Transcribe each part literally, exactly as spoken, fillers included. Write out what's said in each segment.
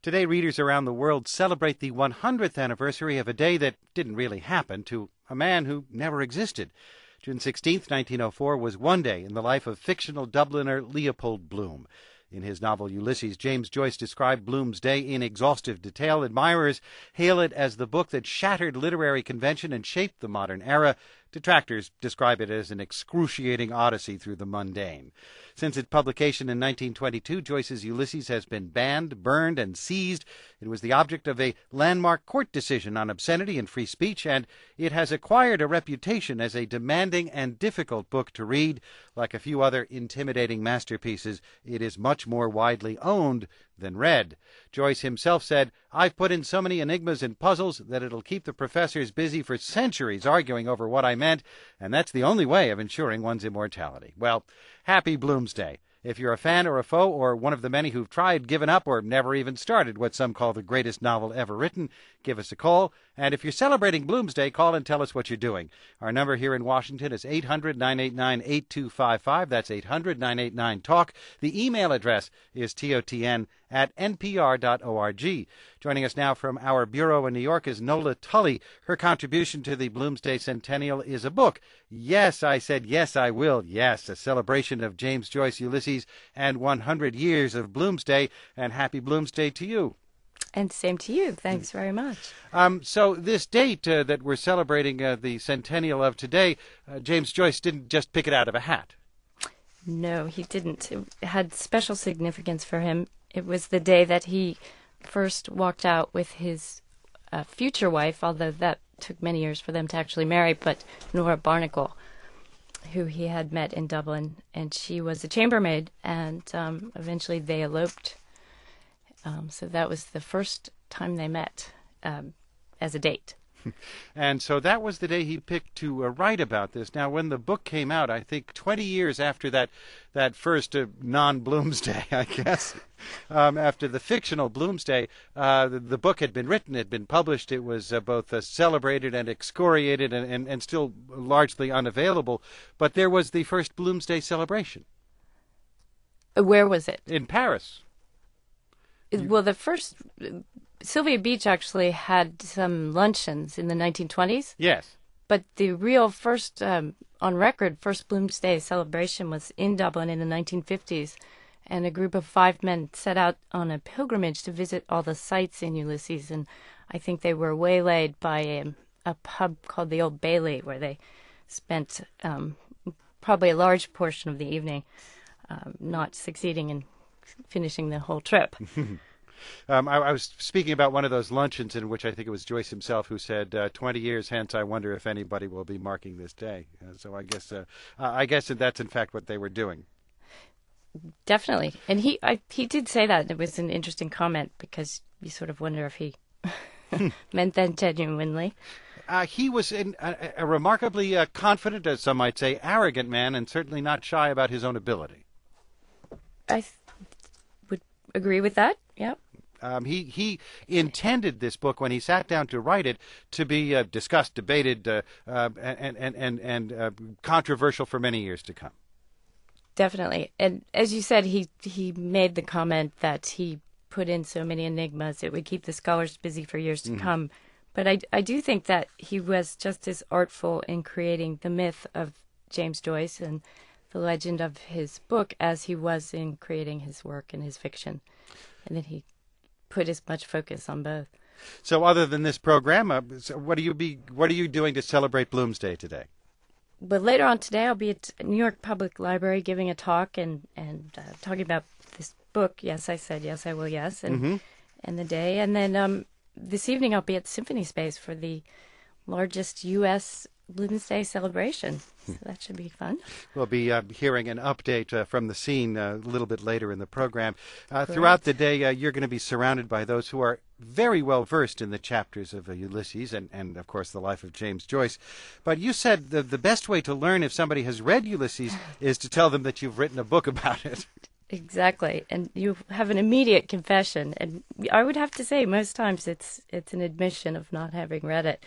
Today, readers around the world celebrate the one hundredth anniversary of a day that didn't really happen to a man who never existed. June sixteenth, nineteen oh four, was one day in the life of fictional Dubliner Leopold Bloom. In his novel Ulysses, James Joyce described Bloom's day in exhaustive detail. Admirers hail it as the book that shattered literary convention and shaped the modern era. Detractors describe it as an excruciating odyssey through the mundane. Since its publication in nineteen twenty-two, Joyce's Ulysses has been banned, burned, and seized. It was the object of a landmark court decision on obscenity and free speech, and it has acquired a reputation as a demanding and difficult book to read. Like a few other intimidating masterpieces, it is much more widely owned than read. Joyce himself said, "I've put in so many enigmas and puzzles that it'll keep the professors busy for centuries arguing over what I meant, and that's the only way of ensuring one's immortality." Well, happy Bloomsday. If you're a fan or a foe or one of the many who've tried, given up, or never even started what some call the greatest novel ever written, give us a call. And if you're celebrating Bloomsday, call and tell us what you're doing. Our number here in Washington is eight hundred, nine eight nine, eight two five five. That's eight hundred, nine eight nine, talk. The email address is totn at n p r dot org. Joining us now from our bureau in New York is Nola Tully. Her contribution to the Bloomsday Centennial is a book. Yes, I said yes, I will. Yes, a celebration of James Joyce Ulysses and one hundred years of Bloomsday. And happy Bloomsday to you. And same to you. Thanks very much. Um, so this date uh, that we're celebrating uh, the centennial of today, uh, James Joyce didn't just pick it out of a hat. No, he didn't. It had special significance for him. It was the day that he first walked out with his uh, future wife, although that took many years for them to actually marry, but Nora Barnacle, who he had met in Dublin, and she was a chambermaid, and um, eventually they eloped. Um, so that was the first time they met um, as a date. And so that was the day he picked to uh, write about this. Now, when the book came out, I think twenty years after that that first uh, non-Bloomsday, I guess, um, after the fictional Bloomsday, uh, the, the book had been written, had been published. It was uh, both uh, celebrated and excoriated and, and, and still largely unavailable. But there was the first Bloomsday celebration. Where was it? In Paris. Well, the first, Sylvia Beach actually had some luncheons in the nineteen twenties. Yes. But the real first, um, on record, first Bloomsday celebration was in Dublin in the nineteen fifties. And a group of five men set out on a pilgrimage to visit all the sites in Ulysses. And I think they were waylaid by a, a pub called the Old Bailey, where they spent um, probably a large portion of the evening um, not succeeding in finishing the whole trip. um, I, I was speaking about one of those luncheons in which I think it was Joyce himself who said, uh, twenty years hence, I wonder if anybody will be marking this day. Uh, so I guess uh, uh, I guess that that's in fact what they were doing. Definitely. And he I, he did say that. It was an interesting comment because you sort of wonder if he meant that genuinely. Uh, he was in, a, a remarkably uh, confident, as some might say, arrogant man, and certainly not shy about his own ability. I th- would agree with that, yeah. Um, he, he intended this book, when he sat down to write it, to be uh, discussed, debated, uh, uh, and, and, and, and uh, controversial for many years to come. Definitely. And as you said, he, he made the comment that he put in so many enigmas, it would keep the scholars busy for years to mm-hmm. come. But I, I do think that he was just as artful in creating the myth of James Joyce and the legend of his book as he was in creating his work and his fiction. And that he put as much focus on both. So other than this program, uh, so what are you be what are you doing to celebrate Bloomsday today? But later on today, I'll be at New York Public Library giving a talk and, and uh, talking about this book, Yes, I Said Yes, I Will, Yes, and, mm-hmm. and the day. And then um, this evening I'll be at Symphony Space for the largest U S Bloomsday celebration. So that should be fun. We'll be uh, hearing an update uh, from the scene uh, a little bit later in the program. Uh, throughout the day, uh, you're going to be surrounded by those who are very well versed in the chapters of uh, Ulysses and, and, of course, the life of James Joyce. But you said the, the best way to learn if somebody has read Ulysses is to tell them that you've written a book about it. Exactly. And you have an immediate confession. And I would have to say most times it's it's an admission of not having read it.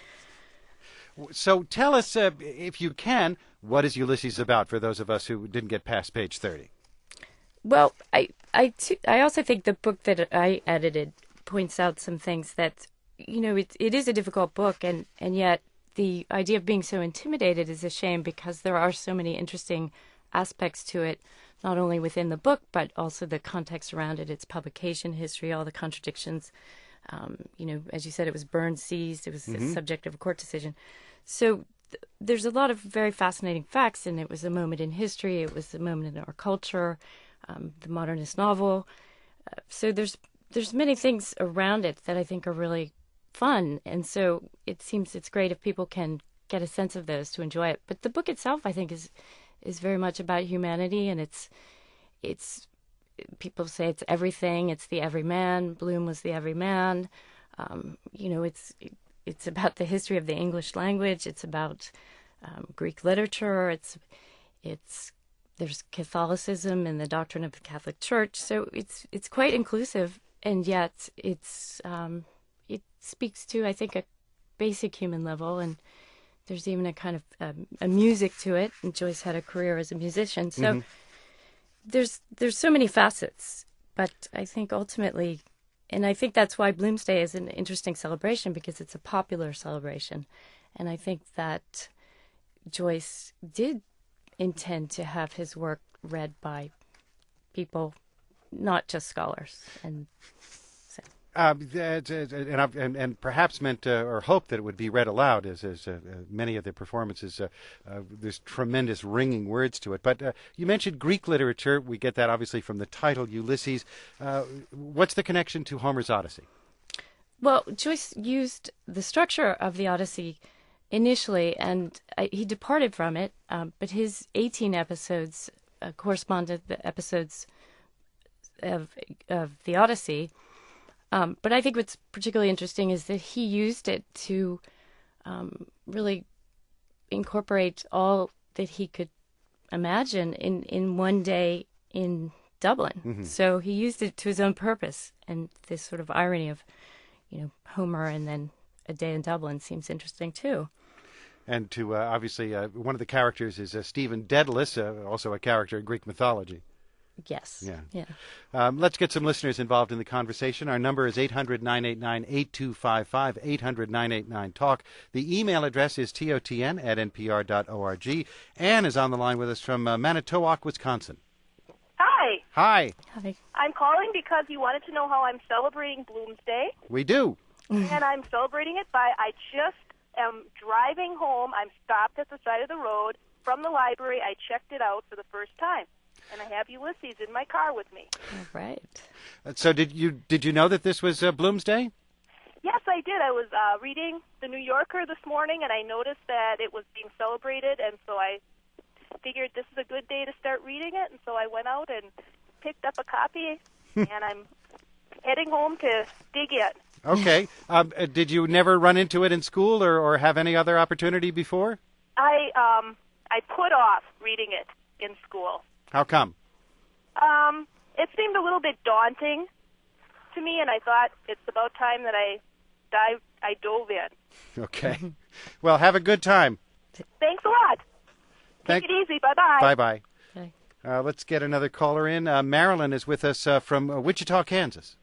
So tell us, uh, if you can, what is Ulysses about for those of us who didn't get past page thirty? Well, I I, t- I also think the book that I edited points out some things that, you know, it, it is a difficult book, and, and yet the idea of being so intimidated is a shame because there are so many interesting aspects to it, not only within the book, but also the context around it, its publication history, all the contradictions. Um, you know, as you said, it was burned, seized. It was mm-hmm. the subject of a court decision. So th- there's a lot of very fascinating facts, and it was a moment in history. It was a moment in our culture, um, the modernist novel. Uh, so there's there's many things around it that I think are really fun, and so it seems it's great if people can get a sense of those to enjoy it. But the book itself, I think, is is very much about humanity, and it's it's people say it's everything. It's the everyman. Bloom was the everyman. Um, you know, it's it's about the history of the English language. It's about um, Greek literature. It's it's there's Catholicism and the doctrine of the Catholic Church. So it's it's quite inclusive, and yet it's um, it speaks to, I think, a basic human level, and there's even a kind of um, a music to it. And Joyce had a career as a musician, so mm-hmm. there's there's so many facets. But I think ultimately, and I think that's why Bloomsday is an interesting celebration, because it's a popular celebration, and I think that Joyce did intend to have his work read by people, not just scholars, and. Uh, and, and, and perhaps meant uh, or hoped that it would be read aloud, as, as uh, many of the performances, uh, uh, there's tremendous ringing words to it. But uh, you mentioned Greek literature. We get that obviously from the title, Ulysses. Uh, what's the connection to Homer's Odyssey? Well, Joyce used the structure of the Odyssey initially, and uh, he departed from it, um, but his eighteen episodes uh, corresponded to the episodes of, of the Odyssey. Um, but I think what's particularly interesting is that he used it to um, really incorporate all that he could imagine in, in one day in Dublin. Mm-hmm. So he used it to his own purpose, and this sort of irony of, you know, Homer and then a day in Dublin seems interesting too. And to uh, obviously uh, one of the characters is uh, Stephen Daedalus, uh, also a character in Greek mythology. Yes. Yeah. Yeah. Um, let's get some listeners involved in the conversation. Our number is eight hundred, nine eight nine, eight two five five, eight hundred, nine eight nine, talk. The email address is totn at npr dot org. Anne is on the line with us from uh, Manitowoc, Wisconsin. Hi. Hi. Hi. I'm calling because you wanted to know how I'm celebrating Bloomsday. We do. And I'm celebrating it by, I just am driving home. I'm stopped at the side of the road from the library. I checked it out for the first time. And I have Ulysses in my car with me. All right. Uh, so did you did you know that this was uh, Bloomsday? Yes, I did. I was uh, reading The New Yorker this morning, and I noticed that it was being celebrated, and so I figured this is a good day to start reading it, and so I went out and picked up a copy, and I'm heading home to dig in. Okay. Um, uh, did you never run into it in school or, or have any other opportunity before? I um I put off reading it in school. How come? Um, it seemed a little bit daunting to me, and I thought it's about time that I dive, I dove in. Okay. Well, have a good time. Thanks a lot. Thank- Take it easy. Bye-bye. Bye-bye. Bye. Uh, let's get another caller in. Uh, Marilyn is with us uh, from uh, Wichita, Kansas.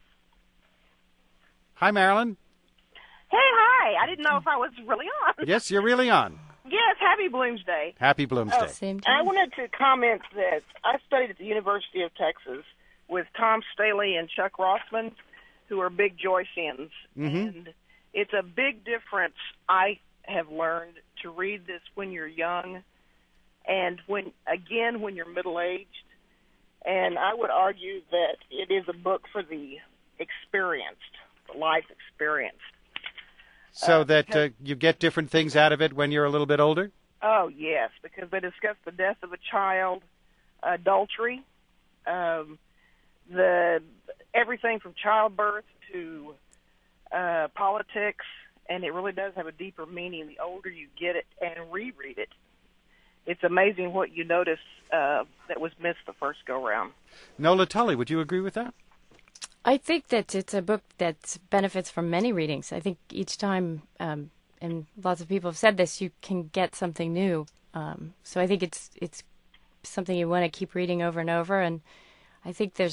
Hi, Marilyn. Hey, hi. I didn't know if I was really on. Yes, you're really on. Yes, happy Bloomsday. Happy Bloomsday. Oh, Same and I time. wanted to comment that I studied at the University of Texas with Tom Staley and Chuck Rossman, who are big Joyceans. Mm-hmm. And it's a big difference, I have learned, to read this when you're young and, when again, when you're middle-aged. And I would argue that it is a book for the experienced, the life experienced. So Uh, that uh, you get different things out of it when you're a little bit older? Oh, yes, because they discuss the death of a child, adultery, um, the everything from childbirth to uh, politics, and it really does have a deeper meaning the older you get it and reread it. It's amazing what you notice uh, that was missed the first go-round. Nola Tully, would you agree with that? I think that it's a book that benefits from many readings. I think each time, um, and lots of people have said this, you can get something new. Um, so I think it's it's something you want to keep reading over and over. And I think there's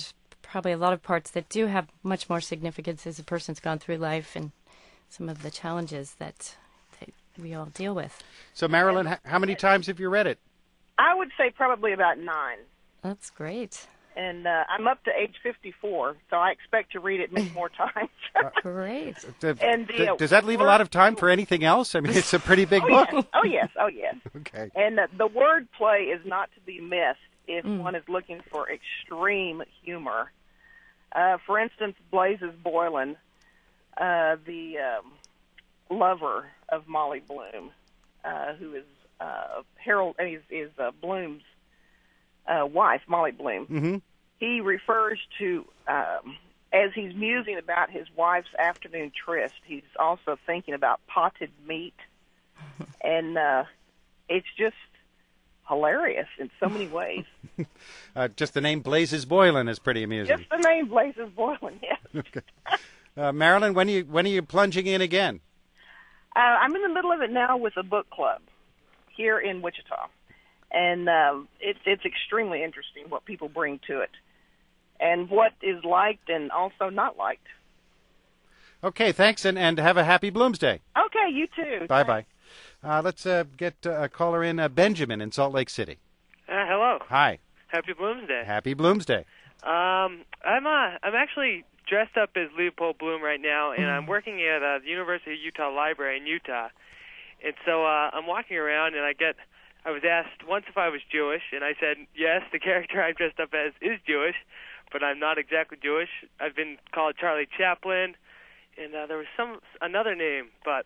probably a lot of parts that do have much more significance as a person's gone through life and some of the challenges that, that we all deal with. So, Marilyn, h- how many times have you read it? I would say probably about nine. That's great. And uh, I'm up to age fifty-four, so I expect to read it many more times. Great. D- And d- the, uh, does that leave a lot of time for anything else? I mean, it's a pretty big oh, book. Yes. Oh, yes. Oh, yes. Okay. And uh, the word play is not to be missed if Mm. one is looking for extreme humor. Uh, for instance, Blazes Boylan, uh, the um, lover of Molly Bloom, uh, who is uh, Harold, is, is uh, Bloom's uh, wife, Molly Bloom. Mm-hmm. He refers to, um, as he's musing about his wife's afternoon tryst, he's also thinking about potted meat. And uh, it's just hilarious in so many ways. Uh, just the name Blazes Boylan is pretty amusing. Just the name Blazes Boylan, yes. Okay. Uh, Marilyn, when are you when are you plunging in again? Uh, I'm in the middle of it now with a book club here in Wichita. And uh, it's it's extremely interesting what people bring to it and what is liked and also not liked. Okay, thanks, and, and have a happy Bloomsday. Okay, you too. Bye-bye. Uh, let's uh, get uh, a caller in, uh, Benjamin in Salt Lake City. Uh, hello. Hi. Happy Bloomsday. Happy Bloomsday. Um, I'm uh, I'm actually dressed up as Leopold Bloom right now, and I'm working at uh, the University of Utah Library in Utah. And so uh, I'm walking around, and I get I was asked once if I was Jewish, and I said yes. The character I'm dressed up as is Jewish, but I'm not exactly Jewish. I've been called Charlie Chaplin, and uh, there was some another name, but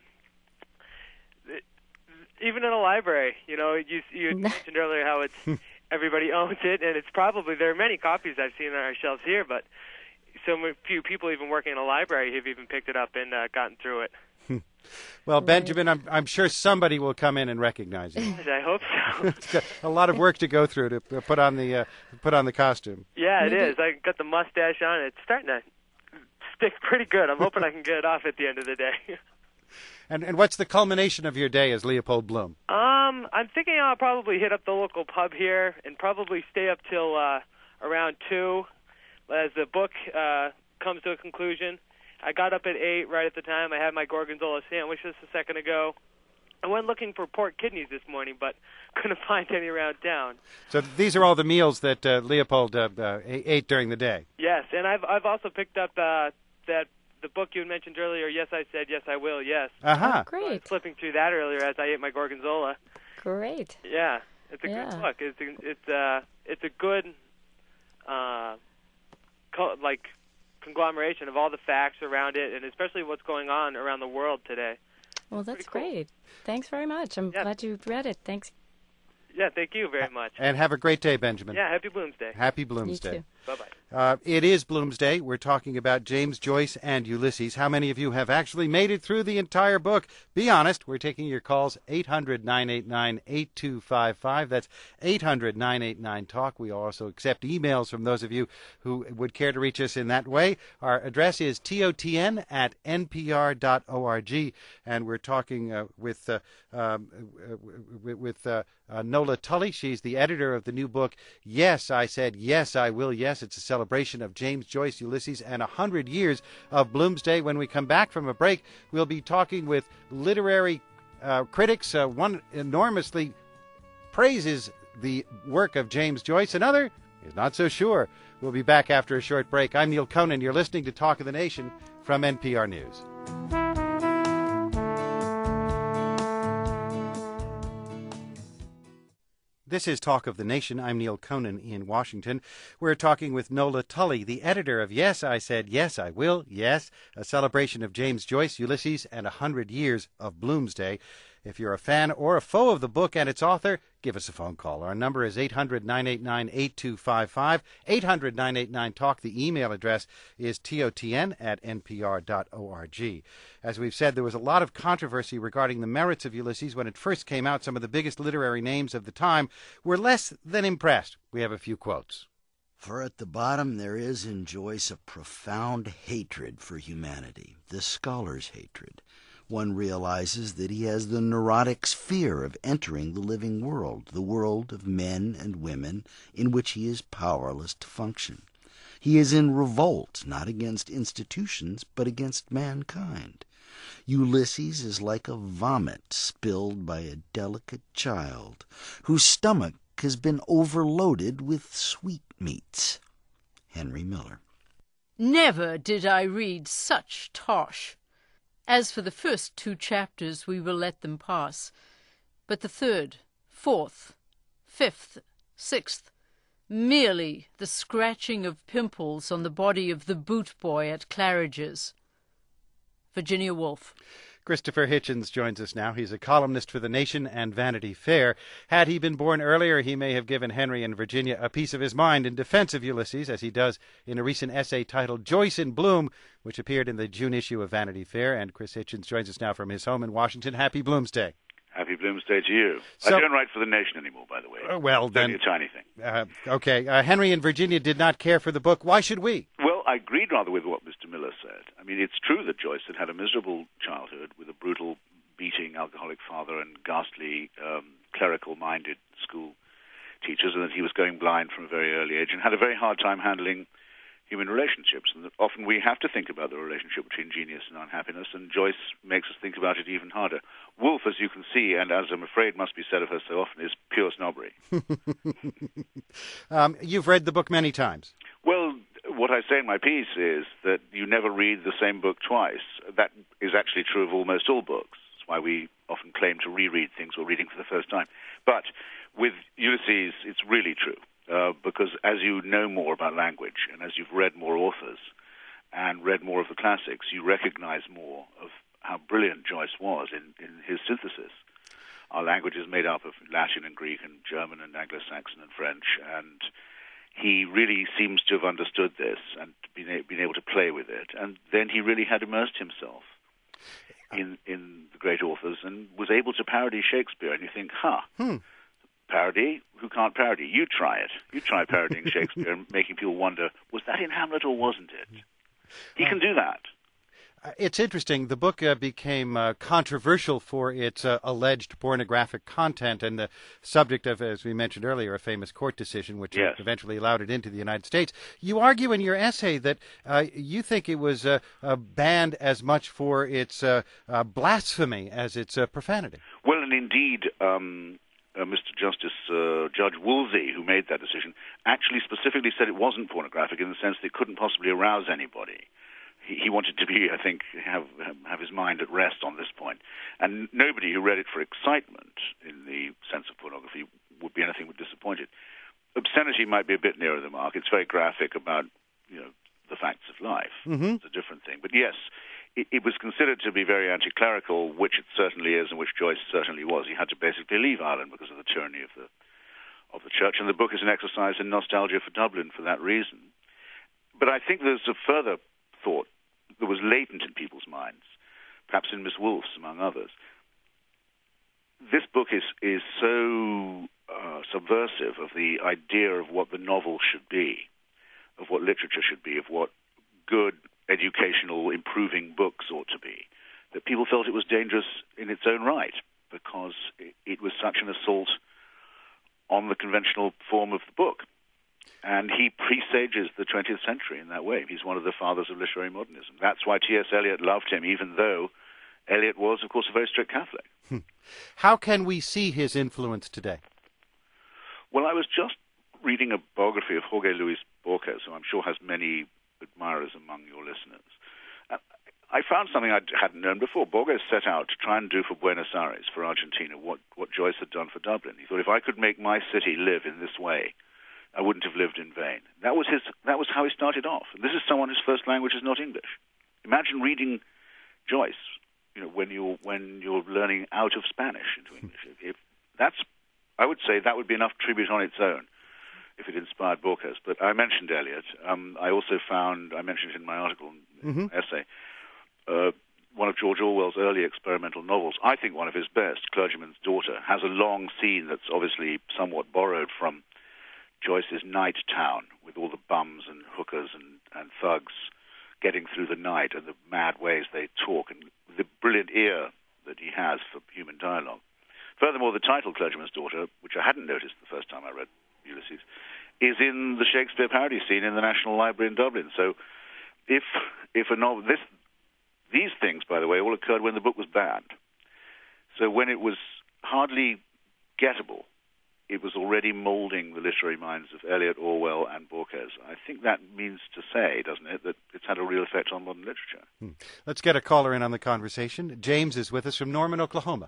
even in a library, you know, you you had mentioned earlier how it's everybody owns it, and it's probably there are many copies I've seen on our shelves here, but so few people even working in a library have even picked it up and uh, gotten through it. Well, Benjamin, I'm I'm sure somebody will come in and recognize you. I hope so. It's got a lot of work to go through to put on the uh, put on the costume. Yeah, it Maybe- is. I got the mustache on. It's starting to stick pretty good. I'm hoping I can get it off at the end of the day. And and what's the culmination of your day as Leopold Bloom? Um, I'm thinking I'll probably hit up the local pub here and probably stay up till uh, around two as the book uh, comes to a conclusion. I got up at eight right at the time. I had my gorgonzola sandwich just a second ago. I went looking for pork kidneys this morning, but couldn't find any around town. So these are all the meals that uh, Leopold uh, uh, ate during the day. Yes, and I've I've also picked up uh, that the book you had mentioned earlier. Yes, I said yes, I will. Yes. Uh huh. Oh, I was great. flipping through that earlier as I ate my gorgonzola. Great. Yeah, it's a Yeah. good book. It's a, it's uh it's a good uh co- like conglomeration of all the facts around it, and especially what's going on around the world today. Well, that's Pretty cool. great. Thanks very much. I'm Yeah. glad you read it. Thanks. Yeah, thank you very much. And have a great day, Benjamin. Yeah, happy Bloomsday. Happy You Bloomsday. too. Bye-bye. Uh, it is Bloomsday. We're talking about James Joyce and Ulysses. How many of you have actually made it through the entire book? Be honest. We're taking your calls, eight hundred, nine eight nine, eight two five five. That's eight hundred, nine eight nine, talk. We also accept emails from those of you who would care to reach us in that way. Our address is totn at npr dot org, and we're talking uh, with uh, um, uh, with, with uh, uh, Nola Tully. She's the editor of the new book, Yes, I Said, Yes, I Will, Yes. It's a celebration of James Joyce, Ulysses, and a hundred years of Bloomsday. When we come back from a break, we'll be talking with literary uh, critics. Uh, one enormously praises the work of James Joyce. Another is not so sure. We'll be back after a short break. I'm Neil Conan. You're listening to Talk of the Nation from N P R News. This is Talk of the Nation. I'm Neil Conan in Washington. We're talking with Nola Tully, the editor of Yes, I Said, Yes, I Will, Yes, a celebration of James Joyce, Ulysses, and a hundred years of Bloomsday. If you're a fan or a foe of the book and its author, give us a phone call. Our number is eight hundred, nine eight nine, eight two five five, eight hundred, nine eight nine, talk. The email address is totn at npr dot org. As we've said, there was a lot of controversy regarding the merits of Ulysses. When it first came out, some of the biggest literary names of the time were less than impressed. We have a few quotes. For at the bottom there is in Joyce a profound hatred for humanity, the scholar's hatred. One realizes that he has the neurotic's fear of entering the living world, the world of men and women in which he is powerless to function. He is in revolt, not against institutions, but against mankind. Ulysses is like a vomit spilled by a delicate child, whose stomach has been overloaded with sweetmeats. Henry Miller. Never did I read such tosh. As for the first two chapters, we will let them pass. But the third, fourth, fifth, sixth, merely the scratching of pimples on the body of the boot boy at Claridge's. Virginia Woolf. Christopher Hitchens joins us now. He's a columnist for The Nation and Vanity Fair. Had he been born earlier, he may have given Henry and Virginia a piece of his mind in defense of Ulysses, as he does in a recent essay titled Joyce in Bloom, which appeared in the June issue of Vanity Fair. And Chris Hitchens joins us now from his home in Washington. Happy Bloomsday. Happy Bloomsday to you. So, I don't write for The Nation anymore, by the way. Uh, well, it's then... only a tiny thing. Uh, okay. Uh, Henry and Virginia did not care for the book. Why should we? Well, I agreed rather with what Mister Miller said. I mean, it's true that Joyce had had a miserable childhood with a brutal, beating, alcoholic father and ghastly, um, clerical-minded school teachers, and that he was going blind from a very early age and had a very hard time handling human relationships. And that often we have to think about the relationship between genius and unhappiness, and Joyce makes us think about it even harder. Woolf, as you can see, and as I'm afraid must be said of her so often, is pure snobbery. um, you've read the book many times. Well, what I say in my piece is that you never read the same book twice. That is actually true of almost all books. That's why we often claim to reread things we're reading for the first time. But with Ulysses, it's really true. Uh, because as you know more about language and as you've read more authors and read more of the classics, you recognize more of how brilliant Joyce was in, in his synthesis. Our language is made up of Latin and Greek and German and Anglo-Saxon and French, and he really seems to have understood this and been, a, been able to play with it. And then he really had immersed himself in, in the great authors and was able to parody Shakespeare. And you think, huh, hmm. Parody? Who can't parody? You try it. You try parodying Shakespeare and making people wonder, was that in Hamlet or wasn't it? He can do that. Uh, it's interesting. The book uh, became uh, controversial for its uh, alleged pornographic content and the subject of, as we mentioned earlier, a famous court decision which yes. eventually allowed it into the United States. You argue in your essay that uh, you think it was uh, uh, banned as much for its uh, uh, blasphemy as its uh, profanity. Well, and indeed... Um, Uh, Mister Justice uh, Judge Woolsey, who made that decision, actually specifically said it wasn't pornographic in the sense that it couldn't possibly arouse anybody. He, he wanted to be, I think, have have his mind at rest on this point. And nobody who read it for excitement, in the sense of pornography, would be anything but disappointed. Obscenity might be a bit nearer the mark. It's very graphic about, you know, the facts of life. Mm-hmm. It's a different thing. But yes, it, it was considered to be very anti-clerical, which it certainly is, and which Joyce certainly was. He had to basically leave Ireland because of the tyranny of the of the church, and the book is an exercise in nostalgia for Dublin for that reason. But I think there's a further thought that was latent in people's minds, perhaps in Miss Woolf's, among others. This book is is so uh, subversive of the idea of what the novel should be, of what literature should be, of what good educational, improving books ought to be, that people felt it was dangerous in its own right because it, it was such an assault on the conventional form of the book. And he presages the twentieth century in that way. He's one of the fathers of literary modernism. That's why T S. Eliot loved him, even though Eliot was, of course, a very strict Catholic. How can we see his influence today? Well, I was just reading a biography of Jorge Luis Borges, who I'm sure has many admirers among your listeners. Uh, I found something I hadn't known before. Borges set out to try and do for Buenos Aires, for Argentina, what, what Joyce had done for Dublin. He thought, if I could make my city live in this way, I wouldn't have lived in vain. That was his. That was how he started off. And this is someone whose first language is not English. Imagine reading Joyce, you know, when you're when you're learning out of Spanish into English. If that's, I would say that would be enough tribute on its own if it inspired Borges. But I mentioned Eliot. Um, I also found, I mentioned it in my article, mm-hmm. essay, uh, one of George Orwell's early experimental novels. I think one of his best, Clergyman's Daughter, has a long scene that's obviously somewhat borrowed from Joyce's night town, with all the bums and hookers and, and thugs getting through the night and the mad ways they talk and the brilliant ear that he has for human dialogue. Furthermore, the title, Clergyman's Daughter, which I hadn't noticed the first time I read Ulysses, is in the Shakespeare parody scene in the National Library in Dublin. So if if a novel, this, these things, by the way, all occurred when the book was banned. So when it was hardly gettable, it was already molding the literary minds of Eliot, Orwell, and Borges. I think that means to say, doesn't it, that it's had a real effect on modern literature. Hmm. Let's get a caller in on the conversation. James is with us from Norman, Oklahoma.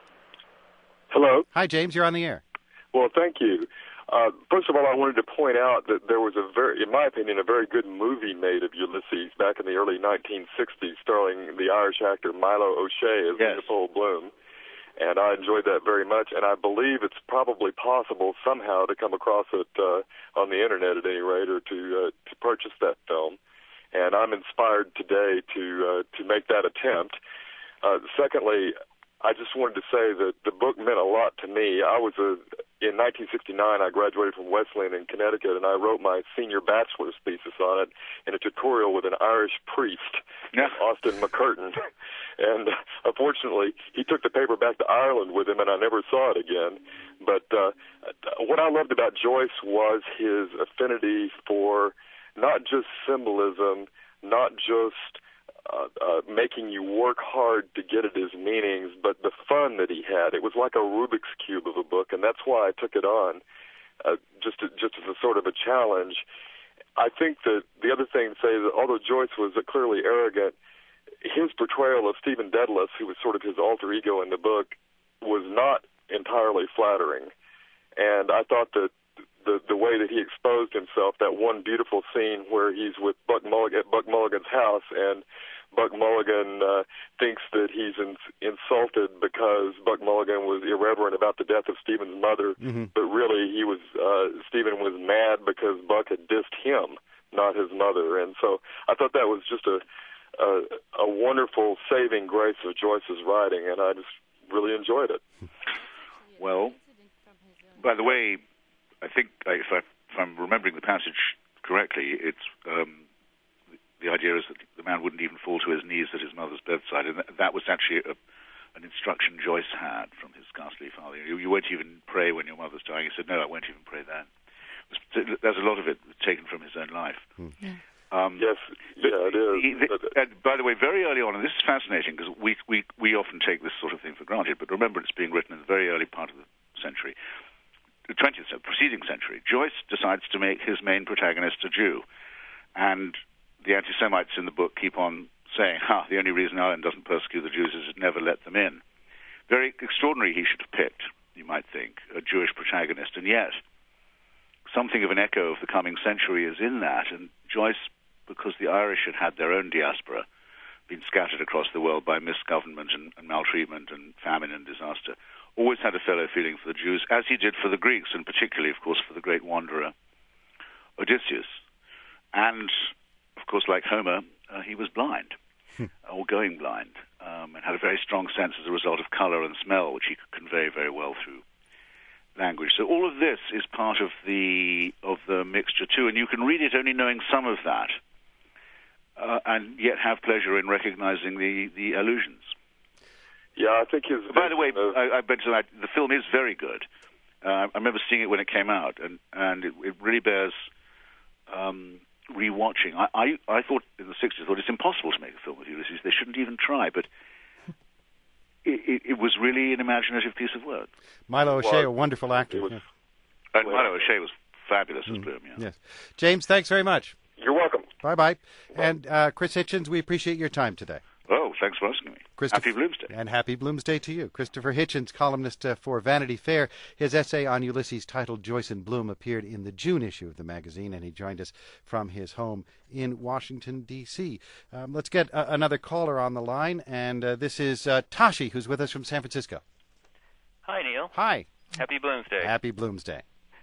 Hello. Hi, James. You're on the air. Well, thank you. Uh, first of all, I wanted to point out that there was a very, in my opinion, a very good movie made of Ulysses back in the early nineteen sixties, starring the Irish actor Milo O'Shea as yes. Leopold Bloom. And I enjoyed that very much, and I believe it's probably possible somehow to come across it uh, on the internet at any rate, or to uh, to purchase that film. And I'm inspired today to uh, to make that attempt. Uh, secondly, I just wanted to say that the book meant a lot to me. I was a in nineteen sixty-nine. I graduated from Wesleyan in Connecticut, and I wrote my senior bachelor's thesis on it in a tutorial with an Irish priest, yeah. Austin McCurtain. And uh, unfortunately, he took the paper back to Ireland with him, and I never saw it again. But uh, what I loved about Joyce was his affinity for not just symbolism, not just Uh, uh, making you work hard to get at his meanings, but the fun that he had. It was like a Rubik's Cube of a book, and that's why I took it on, uh, just to, just as a sort of a challenge. I think that the other thing to say is that although Joyce was uh, clearly arrogant, his portrayal of Stephen Dedalus, who was sort of his alter ego in the book, was not entirely flattering. And I thought that the the way that he exposed himself, that one beautiful scene where he's with Buck Mulligan at Buck Mulligan's house, and Buck Mulligan uh, thinks that he's in, insulted because Buck Mulligan was irreverent about the death of Stephen's mother, mm-hmm. but really he was uh, Stephen was mad because Buck had dissed him, not his mother. And so I thought that was just a a, a wonderful saving grace of Joyce's writing, and I just really enjoyed it. Well, by the way, I think if, I, if I'm remembering the passage correctly, it's um, the idea is that the man wouldn't even fall to his knees at his mother's bedside, and that, that was actually a, an instruction Joyce had from his ghastly father. You, you won't even pray when your mother's dying. He said, no, I won't even pray then. There's a lot of it taken from his own life. Hmm. Yeah. Um, yes, yeah, it is. He, the, uh, by the way, very early on, and this is fascinating because we, we, we often take this sort of thing for granted, but remember it's being written in the very early part of the century. The twentieth, preceding century, Joyce decides to make his main protagonist a Jew. And the anti-Semites in the book keep on saying, ha, the only reason Ireland doesn't persecute the Jews is it never let them in. Very extraordinary he should have picked, you might think, a Jewish protagonist. And yet, something of an echo of the coming century is in that. And Joyce, because the Irish had had their own diaspora, been scattered across the world by misgovernment and, and maltreatment and famine and disaster, always had a fellow feeling for the Jews, as he did for the Greeks, and particularly, of course, for the great wanderer Odysseus. And, of course, like Homer, uh, he was blind, or going blind, um, and had a very strong sense as a result of color and smell, which he could convey very well through language. So all of this is part of the of the mixture, too, and you can read it only knowing some of that, uh, and yet have pleasure in recognizing the, the allusions. Yeah, I think his. By the way, of... I, I bet you that the film is very good. Uh, I remember seeing it when it came out, and and it, it really bears um, rewatching. I, I I thought in the sixties, I thought it's impossible to make a film of Ulysses. They shouldn't even try, but it, it, it was really an imaginative piece of work. Milo O'Shea, a wonderful actor. Was, yeah. And Milo O'Shea was fabulous as mm. Bloom. Yeah. Yes, James, thanks very much. You're welcome. Bye bye. And uh, Chris Hitchens, we appreciate your time today. Oh, thanks for asking me. Happy Bloomsday. And happy Bloomsday to you. Christopher Hitchens, columnist uh, for Vanity Fair. His essay on Ulysses titled Joyce and Bloom appeared in the June issue of the magazine, and he joined us from his home in Washington, D C Um, let's get uh, another caller on the line, and uh, this is uh, Tashi, who's with us from San Francisco. Hi, Neil. Hi. Happy Bloomsday. Happy Bloomsday.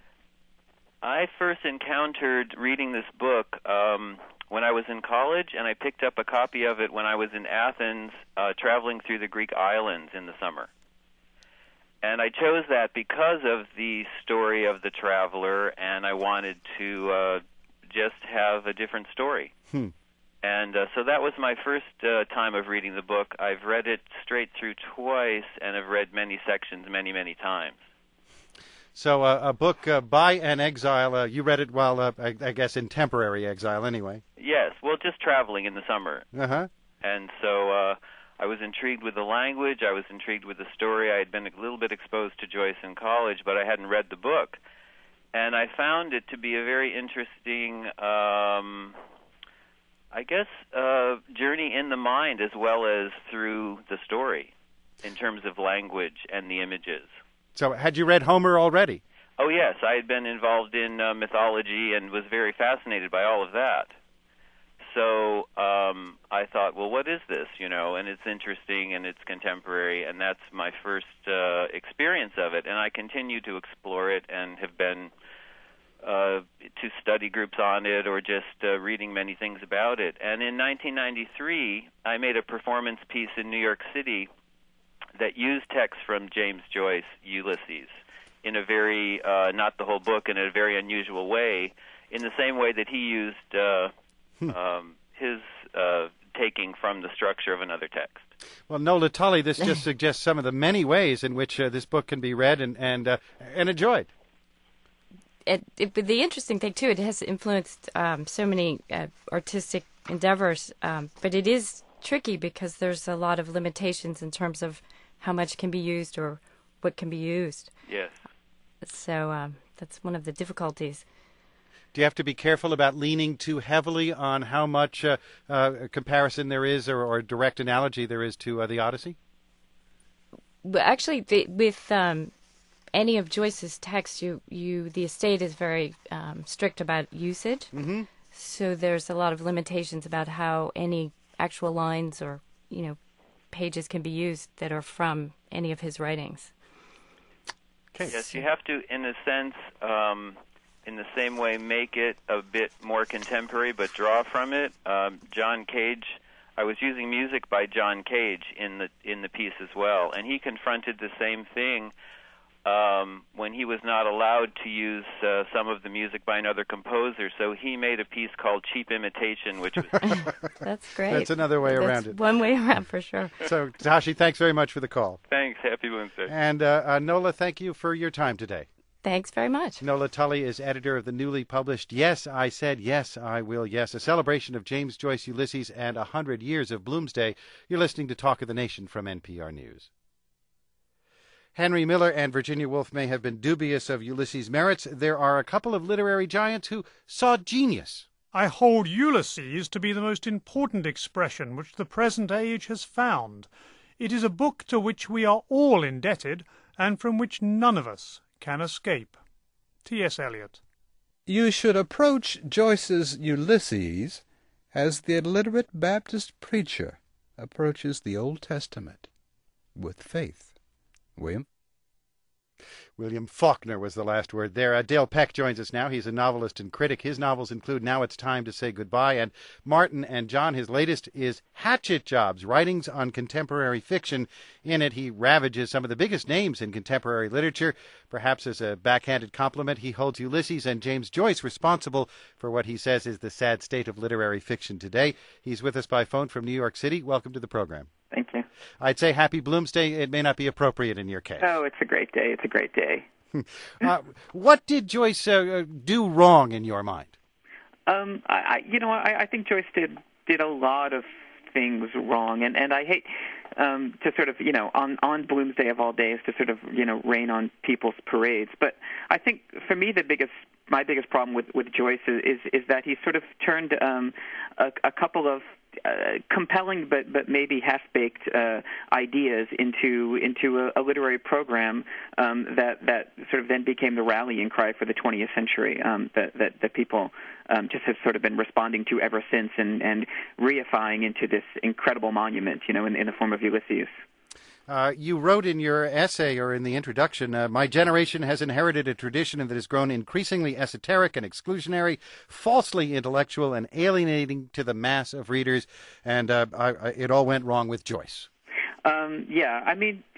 I first encountered reading this book um, when I was in college, and I picked up a copy of it when I was in Athens uh, traveling through the Greek islands in the summer. And I chose that because of the story of the traveler, and I wanted to uh, just have a different story. Hmm. And uh, so that was my first uh, time of reading the book. I've read it straight through twice, and I've read many sections many, many times. So uh, a book uh, by an exile. Uh, you read it while, uh, I, I guess, in temporary exile anyway. Yes, well, just traveling in the summer. Uh-huh. And so uh, I was intrigued with the language. I was intrigued with the story. I had been a little bit exposed to Joyce in college, but I hadn't read the book. And I found it to be a very interesting, um, I guess, uh, journey in the mind as well as through the story in terms of language and the images. So had you read Homer already? Oh, yes. I had been involved in uh, mythology and was very fascinated by all of that. So um, I thought, well, what is this, you know? And it's interesting and it's contemporary, and that's my first uh, experience of it. And I continue to explore it and have been uh, to study groups on it or just uh, reading many things about it. And in nineteen ninety-three, I made a performance piece in New York City that used text from James Joyce, Ulysses, in a very, uh, not the whole book, in a very unusual way, in the same way that he used uh, hmm. um, his uh, taking from the structure of another text. Well, Nola Tully, this just suggests some of the many ways in which uh, this book can be read and and, uh, and enjoyed. It, it, but the interesting thing, too, it has influenced um, so many uh, artistic endeavors, um, but it is tricky because there's a lot of limitations in terms of how much can be used or what can be used. Yes. So um, that's one of the difficulties. Do you have to be careful about leaning too heavily on how much uh, uh, comparison there is or, or direct analogy there is to uh, the Odyssey? But actually, the, with um, any of Joyce's texts, you, you the estate is very um, strict about usage. Mm-hmm. So there's a lot of limitations about how any actual lines or, you know, pages can be used that are from any of his writings. Okay. Yes, you have to, in a sense, um, in the same way, make it a bit more contemporary, but draw from it. Um, John Cage, I was using music by John Cage in the in the piece as well, and he confronted the same thing um, when he was not allowed to use uh, some of the music by another composer. So he made a piece called Cheap Imitation, which was... That's great. That's another way That's around it. one way around, for sure. So, Tashi, thanks very much for the call. Thanks. Happy Wednesday. And uh, uh, Nola, thank you for your time today. Thanks very much. Nola Tully is editor of the newly published Yes, I Said, Yes, I Will, Yes, a celebration of James Joyce Ulysses and a hundred years of Bloomsday. You're listening to Talk of the Nation from N P R News. Henry Miller and Virginia Woolf may have been dubious of Ulysses' merits. There are a couple of literary giants who saw genius. I hold Ulysses to be the most important expression which the present age has found. It is a book to which we are all indebted, and from which none of us can escape. T S Eliot. You should approach Joyce's Ulysses as the illiterate Baptist preacher approaches the Old Testament, with faith. William? William Faulkner was the last word there. Uh, Dale Peck joins us now. He's a novelist and critic. His novels include Now It's Time to Say Goodbye, and Martin and John, his latest is Hatchet Jobs, Writings on Contemporary Fiction. In it, he ravages some of the biggest names in contemporary literature. Perhaps as a backhanded compliment, he holds Ulysses and James Joyce responsible for what he says is the sad state of literary fiction today. He's with us by phone from New York City. Welcome to the program. Thank you. I'd say happy Bloomsday. It may not be appropriate in your case. Oh, it's a great day. It's a great day. uh, what did Joyce uh, do wrong in your mind? Um, I, I, you know, I, I think Joyce did did a lot of things wrong, and and I hate um, to sort of, you know, on on Bloomsday of all days to sort of, you know, rain on people's parades. But I think for me the biggest my biggest problem with with Joyce is is, is that he sort of turned um, a, a couple of Uh, compelling but but maybe half-baked uh, ideas into into a, a literary program um, that that sort of then became the rallying cry for the twentieth century um, that, that that people um, just have sort of been responding to ever since and and reifying into this incredible monument, you know, in, in the form of Ulysses. Uh, you wrote in your essay or in the introduction, uh, my generation has inherited a tradition that has grown increasingly esoteric and exclusionary, falsely intellectual, and alienating to the mass of readers, and uh, I, I, it all went wrong with Joyce. Um, yeah, I mean,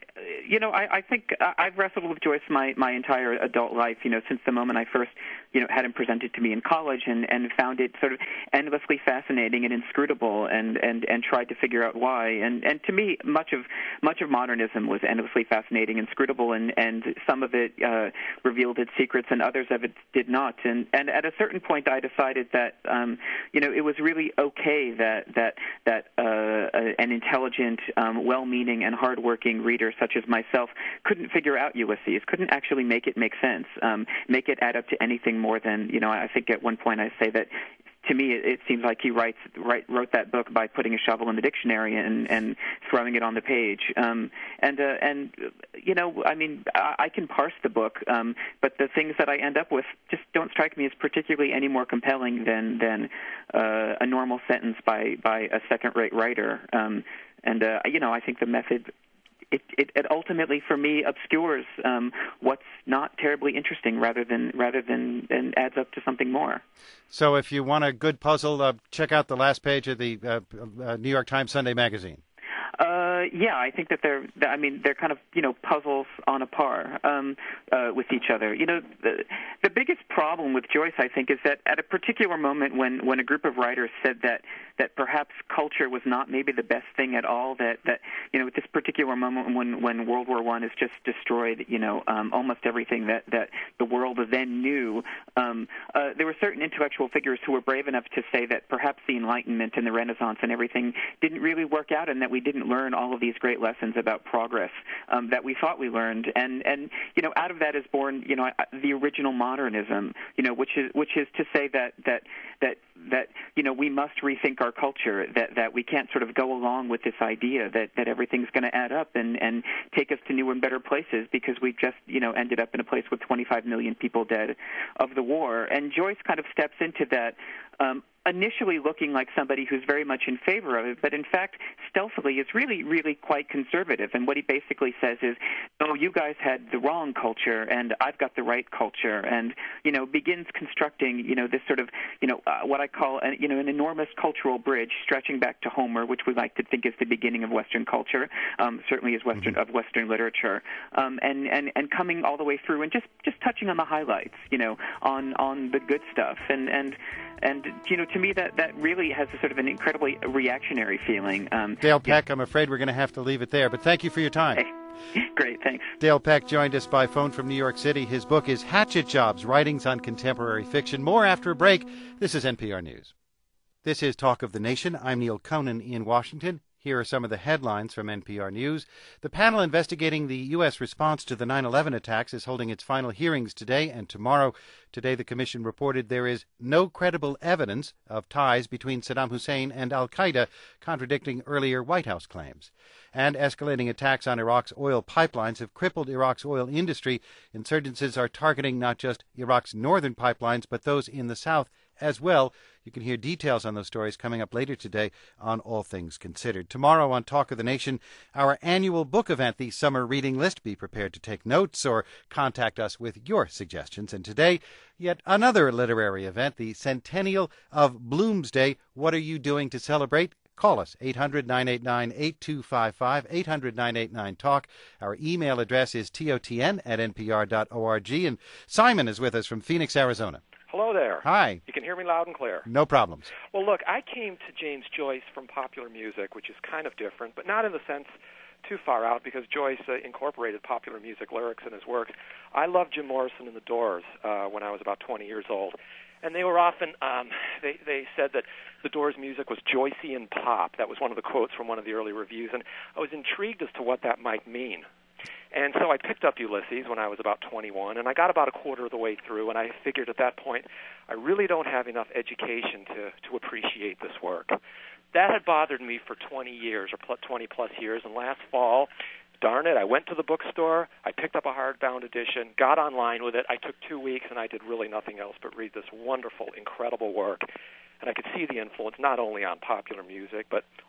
you know, I, I think I've wrestled with Joyce my, my entire adult life, you know, since the moment I first, you know, had him presented to me in college and, and found it sort of endlessly fascinating and inscrutable and, and, and tried to figure out why. And, and to me, much of much of modernism was endlessly fascinating and inscrutable, and, and some of it uh, revealed its secrets and others of it did not. And, and at a certain point, I decided that, um, you know, it was really okay that, that, that uh, an intelligent, um, well-meaning and hardworking reader such as myself couldn't figure out Ulysses, couldn't actually make it make sense, um, make it add up to anything more than, you know, I think at one point I say that to me, it, it seems like he writes, write, wrote that book by putting a shovel in the dictionary and, and throwing it on the page. Um, and, uh, and you know, I mean, I, I can parse the book, um, but the things that I end up with just don't strike me as particularly any more compelling than, than uh, a normal sentence by, by a second-rate writer. Um, and, uh, you know, I think the method... It, it, it ultimately, for me, obscures um, what's not terribly interesting, rather than rather than and adds up to something more. So, if you want a good puzzle, uh, check out the last page of the uh, uh, New York Times Sunday Magazine. Uh, yeah, I think that they're. I mean, they're kind of you know puzzles on a par um, uh, with each other. You know, the, the biggest problem with Joyce, I think, is that at a particular moment when, when a group of writers said that that perhaps culture was not maybe the best thing at all, that, that you know at this particular moment when when World War One has just destroyed you know um, almost everything that, that the world then knew, um, uh, there were certain intellectual figures who were brave enough to say that perhaps the Enlightenment and the Renaissance and everything didn't really work out, and that we didn't learn all of these great lessons about progress um, that we thought we learned, and and you know out of that is born you know the original modernism, you know which is which is to say that that that that you know we must rethink our culture, that that we can't sort of go along with this idea that that everything's going to add up and and take us to newer and better places because we've just you know ended up in a place with twenty-five million people dead of the war. And Joyce kind of steps into that. Um, initially looking like somebody who's very much in favor of it, but in fact, stealthily is really, really quite conservative. And what he basically says is, oh, you guys had the wrong culture, and I've got the right culture, and, you know, begins constructing, you know, this sort of, you know, uh, what I call, an, you know, an enormous cultural bridge stretching back to Homer, which we like to think is the beginning of Western culture, um, certainly is Western, mm-hmm. of Western literature, um, and, and, and coming all the way through and just, just touching on the highlights, you know, on, on the good stuff. And, and, and you know, to me, that, that really has a sort of an incredibly reactionary feeling. Um, Dale Peck, yeah. I'm afraid we're going to have to leave it there, but thank you for your time. Great, thanks. Dale Peck joined us by phone from New York City. His book is Hatchet Jobs, Writings on Contemporary Fiction. More after a break. This is N P R News. This is Talk of the Nation. I'm Neil Conan in Washington. Here are some of the headlines from N P R News. The panel investigating the U S response to the nine eleven attacks is holding its final hearings today and tomorrow. Today, the commission reported there is no credible evidence of ties between Saddam Hussein and al-Qaeda, contradicting earlier White House claims. And escalating attacks on Iraq's oil pipelines have crippled Iraq's oil industry. Insurgencies are targeting not just Iraq's northern pipelines, but those in the south as well. You can hear details on those stories coming up later today on All Things Considered. Tomorrow on Talk of the Nation, our annual book event, the Summer Reading List. Be prepared to take notes or contact us with your suggestions. And today, yet another literary event, the Centennial of Bloomsday. What are you doing to celebrate? Call us, eight hundred, nine eight nine, eight two five five, eight hundred, nine eight nine, talk. Our email address is totn at n p r dot org. And Simon is with us from Phoenix, Arizona. Hello there. Hi. You can hear me loud and clear. No problems. Well, look, I came to James Joyce from popular music, which is kind of different, but not in the sense too far out, because Joyce uh, incorporated popular music lyrics in his works. I loved Jim Morrison and the Doors uh, when I was about twenty years old. And they were often, um, they, they said that the Doors' music was Joycean pop. That was one of the quotes from one of the early reviews. And I was intrigued as to what that might mean. And so I picked up Ulysses when I was about twenty-one, and I got about a quarter of the way through, and I figured at that point, I really don't have enough education to, to appreciate this work. That had bothered me for twenty years, or twenty-plus years, and last fall, darn it, I went to the bookstore, I picked up a hardbound edition, got online with it. I took two weeks, and I did really nothing else but read this wonderful, incredible work. And I could see the influence not only on popular music, but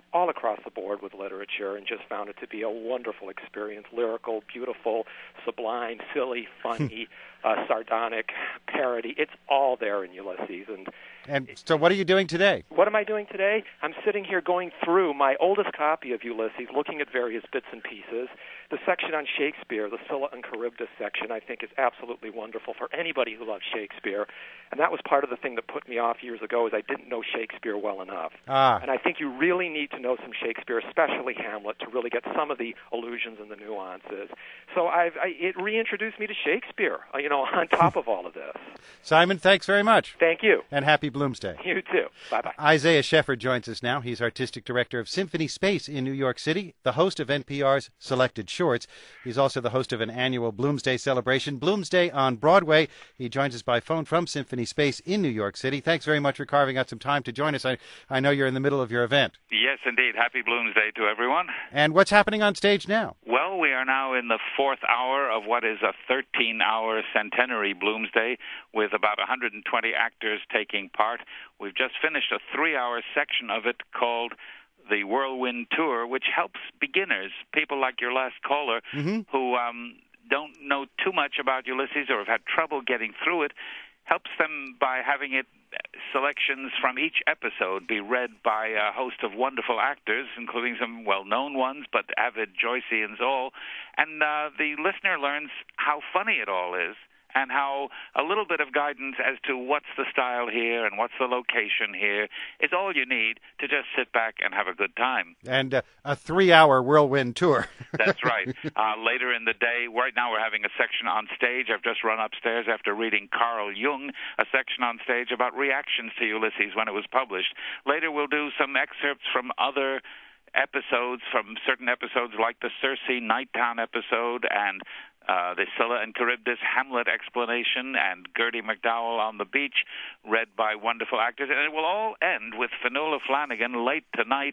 all across the board with literature, and just found it to be a wonderful experience. Lyrical, beautiful, sublime, silly, funny, uh, sardonic, parody. It's all there in Ulysses. And And so what are you doing today? what am I doing today? I'm sitting here going through my oldest copy of Ulysses, looking at various bits and pieces. The section on Shakespeare, the Scylla and Charybdis section, I think is absolutely wonderful for anybody who loves Shakespeare. And that was part of the thing that put me off years ago, is I didn't know Shakespeare well enough. Ah. And I think you really need to know some Shakespeare, especially Hamlet, to really get some of the allusions and the nuances. So I've, I, it reintroduced me to Shakespeare, uh, you know, on top of all of this. Simon, thanks very much. Thank you. And happy Bloomsday. You too. Bye-bye. Isaiah Sheffer joins us now. He's artistic director of Symphony Space in New York City, the host of N P R's Selected Shorts. He's also the host of an annual Bloomsday celebration, Bloomsday on Broadway. He joins us by phone from Symphony Space in New York City. Thanks very much for carving out some time to join us. I, I know you're in the middle of your event. Yes, indeed. Happy Bloomsday to everyone. And what's happening on stage now? Well, we are now in the fourth hour of what is a thirteen-hour centenary Bloomsday with about one hundred twenty actors taking part. We've just finished a three-hour section of it called the Whirlwind Tour, which helps beginners, people like your last caller, mm-hmm. who um, don't know too much about Ulysses or have had trouble getting through it, helps them by having it selections from each episode be read by a host of wonderful actors, including some well-known ones, but avid Joyceans all. And uh, the listener learns how funny it all is, and how a little bit of guidance as to what's the style here and what's the location here is all you need to just sit back and have a good time. And uh, a three-hour whirlwind tour. That's right. Uh, later in the day, right now we're having a section on stage. I've just run upstairs after reading Carl Jung, a section on stage about reactions to Ulysses when it was published. Later we'll do some excerpts from other episodes, from certain episodes like the Circe Nighttown episode and Uh, the Scylla and Charybdis Hamlet explanation, and Gertie McDowell on the beach, read by wonderful actors. And it will all end with Fionnuala Flanagan late tonight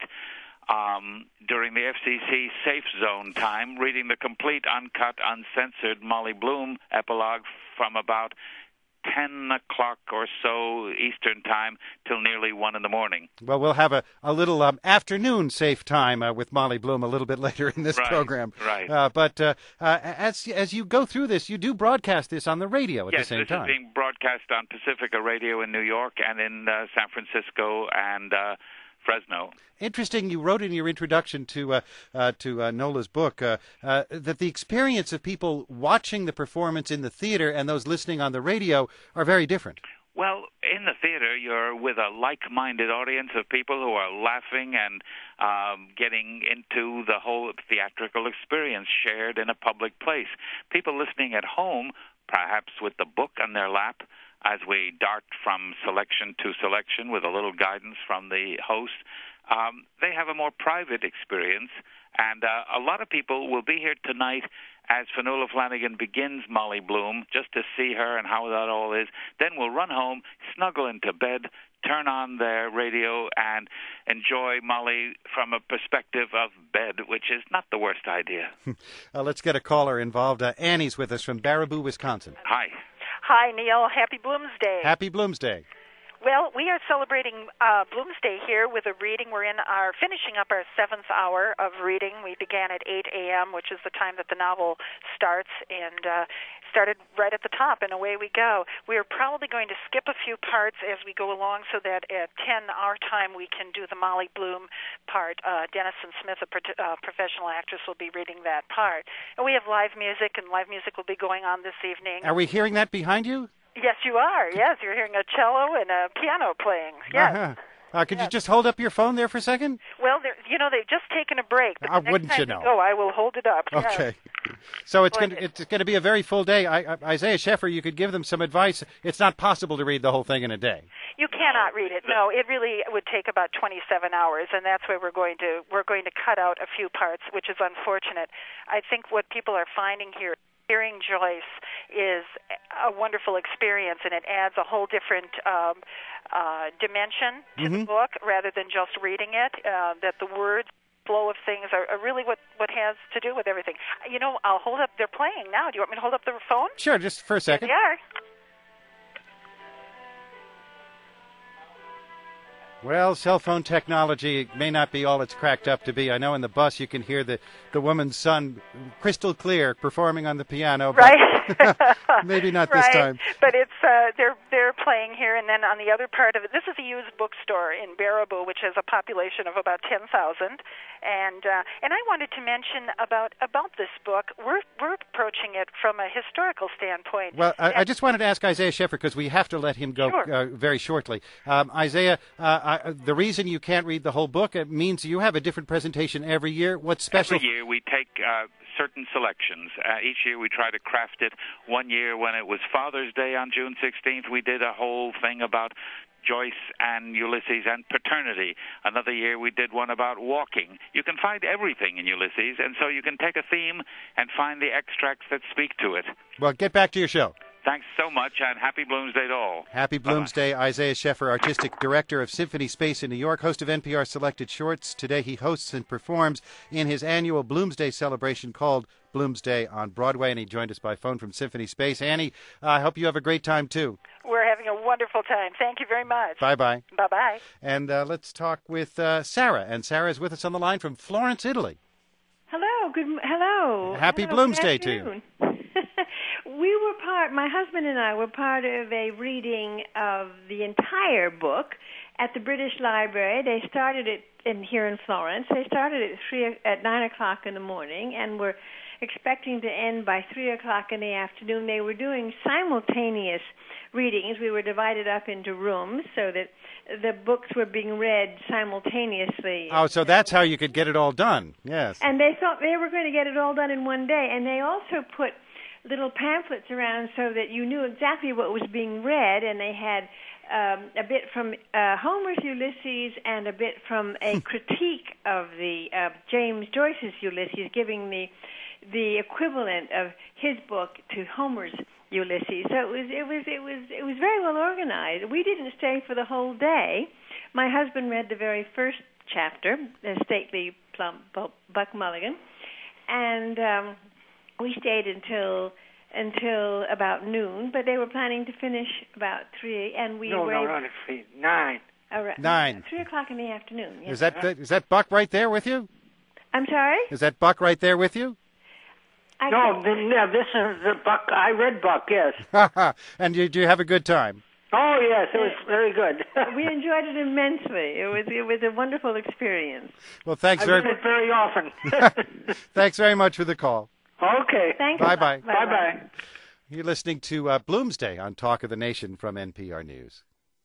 um, during the F C C Safe Zone time, reading the complete, uncut, uncensored Molly Bloom epilogue from about ten o'clock or so Eastern time till nearly one in the morning. Well, we'll have a, a little um, afternoon safe time uh, with Molly Bloom a little bit later in this right, program. Right. Uh, but uh, uh, as as you go through this, you do broadcast this on the radio at yes, the same this time. Yes, is being broadcast on Pacifica Radio in New York and in uh, San Francisco and uh, Fresno. Interesting, you wrote in your introduction to uh, uh, to uh, Nola's book uh, uh, that the experience of people watching the performance in the theater and those listening on the radio are very different. Well, in the theater, you're with a like-minded audience of people who are laughing and um, getting into the whole theatrical experience shared in a public place. People listening at home, perhaps with the book on their lap, as we dart from selection to selection with a little guidance from the host, um, they have a more private experience. And uh, a lot of people will be here tonight as Fionnuala Flanagan begins Molly Bloom, just to see her and how that all is. Then we'll run home, snuggle into bed, turn on their radio, and enjoy Molly from a perspective of bed, which is not the worst idea. uh, let's get a caller involved. Uh, Annie's with us from Baraboo, Wisconsin. Hi. Hi, Neil. Happy Bloomsday. Happy Bloomsday. Well, we are celebrating uh, Bloomsday here with a reading. We're in our finishing up our seventh hour of reading. We began at eight a.m., which is the time that the novel starts, and uh, started right at the top, and away we go. We are probably going to skip a few parts as we go along so that at ten our time we can do the Molly Bloom part. Uh, Dennison Smith, a pro- uh, professional actress, will be reading that part. And we have live music, and live music will be going on this evening. Are we hearing that behind you? Yes, you are. Yes, you're hearing a cello and a piano playing. Yes. Uh-huh. Uh, could yes. you just hold up your phone there for a second? Well, you know, they've just taken a break. But uh, the next wouldn't time you know? Go, I will hold it up. Okay. Yes. So it's going to, it's going to be a very full day. I, I, Isaiah Sheffer, you could give them some advice. It's not possible to read the whole thing in a day. You cannot read it. No, it really would take about twenty-seven hours, and that's where we're going to we're going to cut out a few parts, which is unfortunate. I think what people are finding here, hearing Joyce, is a wonderful experience, and it adds a whole different um, uh, dimension to mm-hmm. the book rather than just reading it. Uh, that the words, flow of things are, are really what, what has to do with everything. You know, I'll hold up. They're playing now. Do you want me to hold up the phone? Sure, just for a second. Here they are. Well, cell phone technology may not be all it's cracked up to be. I know in the bus you can hear the, the woman's son crystal clear performing on the piano. But Right. maybe not right. this time. But it's uh, they're they're playing here, and then on the other part of it, this is a used bookstore in Baraboo, which has a population of about ten thousand. And uh, and I wanted to mention about about this book. We're we're approaching it from a historical standpoint. Well, I, I just wanted to ask Isaiah Scheffer, because we have to let him go Sure. uh, very shortly. Um, Isaiah, uh, I, the reason you can't read the whole book, it means you have a different presentation every year. What's special? Every year we take uh, certain selections. Uh, each year we try to craft it. One year when it was Father's Day on June sixteenth, we did a whole thing about Joyce and Ulysses and paternity. Another year we did one about walking. You can find everything in Ulysses, and so you can take a theme and find the extracts that speak to it. Well, get back to your show. Thanks so much, and happy Bloomsday to all. Happy Bloomsday, Bye-bye. Isaiah Scheffer, Artistic Director of Symphony Space in New York, host of N P R Selected Shorts. Today he hosts and performs in his annual Bloomsday celebration called Bloomsday on Broadway, and he joined us by phone from Symphony Space. Annie, I uh, hope you have a great time, too. We're having a wonderful time. Thank you very much. Bye-bye. Bye-bye. And uh, let's talk with uh, Sarah. And Sarah is with us on the line from Florence, Italy. Hello. Good. Hello. Happy hello, Bloomsday good to you. We were part, my husband and I were part of a reading of the entire book at the British Library. They started it in here in Florence. They started at three at nine o'clock in the morning, and were expecting to end by three o'clock in the afternoon. They were doing simultaneous readings. We were divided up into rooms so that the books were being read simultaneously. Oh, so that's how you could get it all done. Yes. And they thought they were going to get it all done in one day. And they also put little pamphlets around so that you knew exactly what was being read, and they had um, a bit from uh, Homer's Ulysses and a bit from a critique of the uh, James Joyce's Ulysses, giving the the equivalent of his book to Homer's Ulysses. So it was it was it was it was very well organized. We didn't stay for the whole day. My husband read the very first chapter, the stately plum Buck Mulligan, and um, we stayed until until about noon. But they were planning to finish about three, and we no, were no, able, not at three, nine. Around, Nine. Three o'clock in the afternoon. Yes. Is that is that Buck right there with you? I'm sorry? Is that Buck right there with you? I no, the, no, this is the Buck. I read Buck, yes. And you, do you have a good time? Oh, yes, it was very good. We enjoyed it immensely. It was it was a wonderful experience. Well, thanks I very read it very often. Thanks very much for the call. Okay. Thank you. Bye-bye. Bye-bye. You're listening to uh, Bloomsday on Talk of the Nation from N P R News.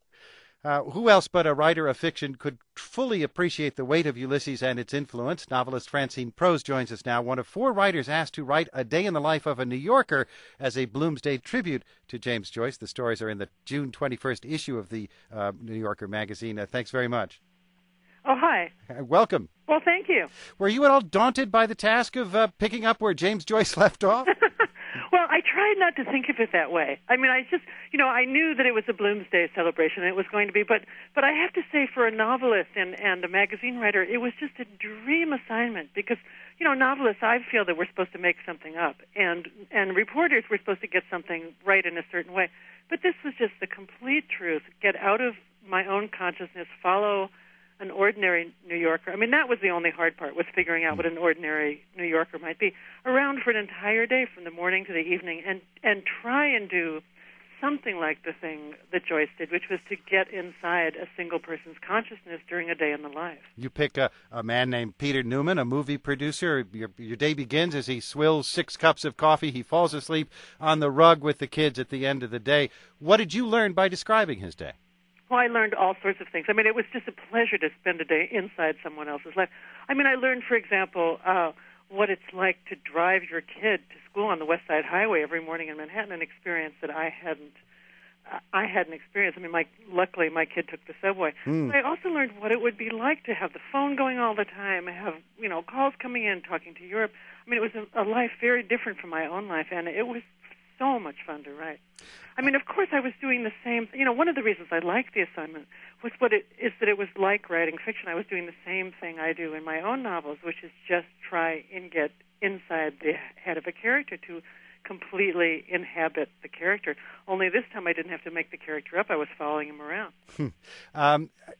Uh, who else but a writer of fiction could fully appreciate the weight of Ulysses and its influence? Novelist Francine Prose joins us now, one of four writers asked to write A Day in the Life of a New Yorker as a Bloomsday tribute to James Joyce. The stories are in the June twenty-first issue of the uh, New Yorker magazine. Uh, thanks very much. Oh, hi. Uh, welcome. Well, thank you. Were you at all daunted by the task of uh, picking up where James Joyce left off? Well, I tried not to think of it that way. I mean, I just, you know, I knew that it was a Bloomsday celebration, it was going to be, but but I have to say, for a novelist and, and a magazine writer, it was just a dream assignment because, you know, novelists, I feel that we're supposed to make something up, and, and reporters, we're supposed to get something right in a certain way. But this was just the complete truth. Get out of my own consciousness, follow an ordinary New Yorker. I mean, that was the only hard part, was figuring out what an ordinary New Yorker might be. Around for an entire day from the morning to the evening and, and try and do something like the thing that Joyce did, which was to get inside a single person's consciousness during a day in the life. You pick a, a man named Peter Newman, a movie producer. Your, your day begins as he swills six cups of coffee. He falls asleep on the rug with the kids at the end of the day. What did you learn by describing his day? Well, I learned all sorts of things. I mean, it was just a pleasure to spend a day inside someone else's life. I mean, I learned, for example, uh, what it's like to drive your kid to school on the West Side Highway every morning in Manhattan, an experience that I hadn't uh, I hadn't experienced. I mean, my, luckily, my kid took the subway. Mm. But I also learned what it would be like to have the phone going all the time, have, you know, calls coming in, talking to Europe. I mean, it was a, a life very different from my own life, and it was so much fun to write. I mean, of course, I was doing the same. You know, one of the reasons I liked the assignment was what it is that it was like writing fiction. I was doing the same thing I do in my own novels, which is just try and get inside the head of a character to completely inhabit the character. Only this time I didn't have to make the character up. I was following him around. um,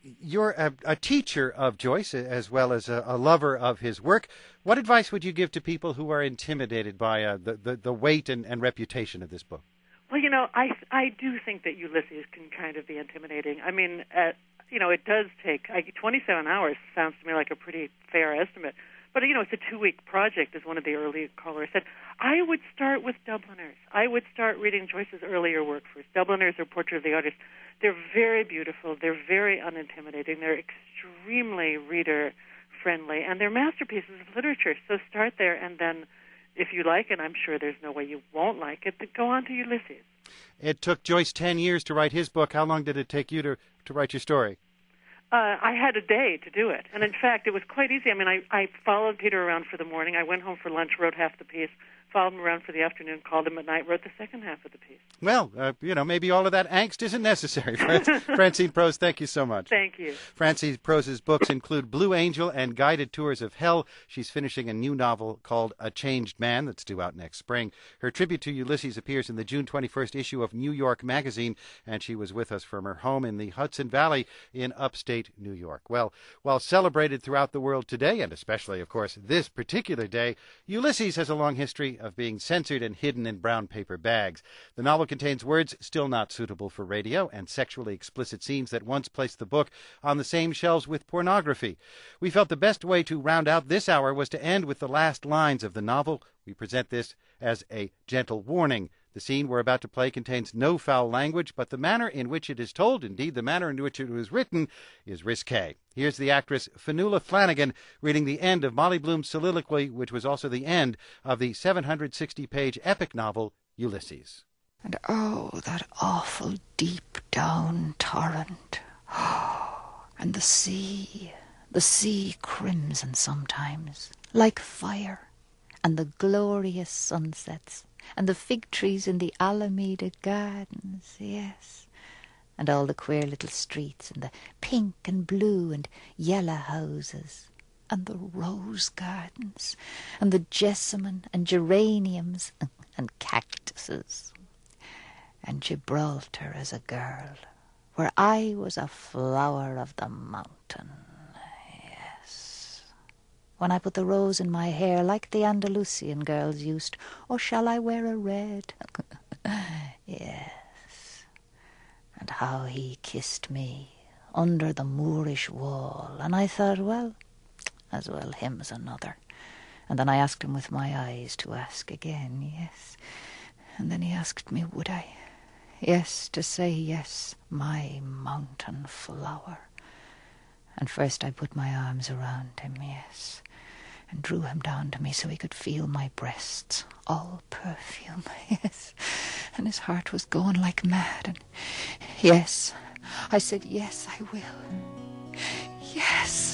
you're a, a teacher of Joyce as well as a, a lover of his work. What advice would you give to people who are intimidated by uh, the, the, the weight and, and reputation of this book? Well, you know, I I do think that Ulysses can kind of be intimidating. I mean, uh, you know, it does take I, twenty-seven hours sounds to me like a pretty fair estimate. But, you know, it's a two-week project, as one of the early callers said. I would start with Dubliners. I would start reading Joyce's earlier work first. Dubliners or Portrait of the Artist. They're very beautiful. They're very unintimidating. They're extremely reader-friendly. And they're masterpieces of literature. So start there, and then if you like it, I'm sure there's no way you won't like it, go on to Ulysses. It took Joyce ten years to write his book. How long did it take you to, to write your story? Uh, I had a day to do it. And in fact, it was quite easy. I mean, I, I followed Peter around for the morning. I went home for lunch, wrote half the piece, followed him around for the afternoon, called him at night, wrote the second half of the piece. Well, uh, you know, maybe all of that angst isn't necessary. Francine Prose, thank you so much. Thank you. Francine Prose's books include Blue Angel and Guided Tours of Hell. She's finishing a new novel called A Changed Man that's due out next spring. Her tribute to Ulysses appears in the June twenty-first issue of New York Magazine, and she was with us from her home in the Hudson Valley in upstate New York. Well, while celebrated throughout the world today, and especially, of course, this particular day, Ulysses has a long history of being censored and hidden in brown paper bags. The novel contains words still not suitable for radio and sexually explicit scenes that once placed the book on the same shelves with pornography. We felt the best way to round out this hour was to end with the last lines of the novel. We present this as a gentle warning. The scene we're about to play contains no foul language, but the manner in which it is told, indeed the manner in which it was written, is risque. Here's the actress Fionnuala Flanagan reading the end of Molly Bloom's soliloquy, which was also the end of the seven hundred sixty page epic novel, Ulysses. And oh, that awful deep down torrent. Oh, and the sea, the sea crimson sometimes, like fire, and the glorious sunsets, and the fig trees in the Alameda Gardens, yes, and all the queer little streets, and the pink and blue and yellow houses, and the rose gardens, and the jessamine and geraniums and cactuses, and Gibraltar as a girl, where I was a flower of the mountain, yes. When I put the rose in my hair like the Andalusian girls used, or shall I wear a red? Yes. And how he kissed me under the Moorish wall, and I thought, well, as well him as another. And then I asked him with my eyes to ask again, yes. And then he asked me, would I? Yes, to say yes, my mountain flower. And first I put my arms around him, yes, and drew him down to me so he could feel my breasts, all perfume, yes. And his heart was going like mad, and yes, I said, yes, I will. Yes.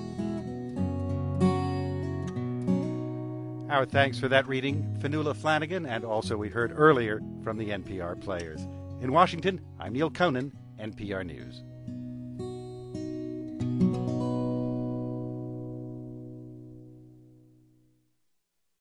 Our thanks for that reading, Fionnuala Flanagan, and also we heard earlier from the N P R players. In Washington, I'm Neil Conan, N P R News.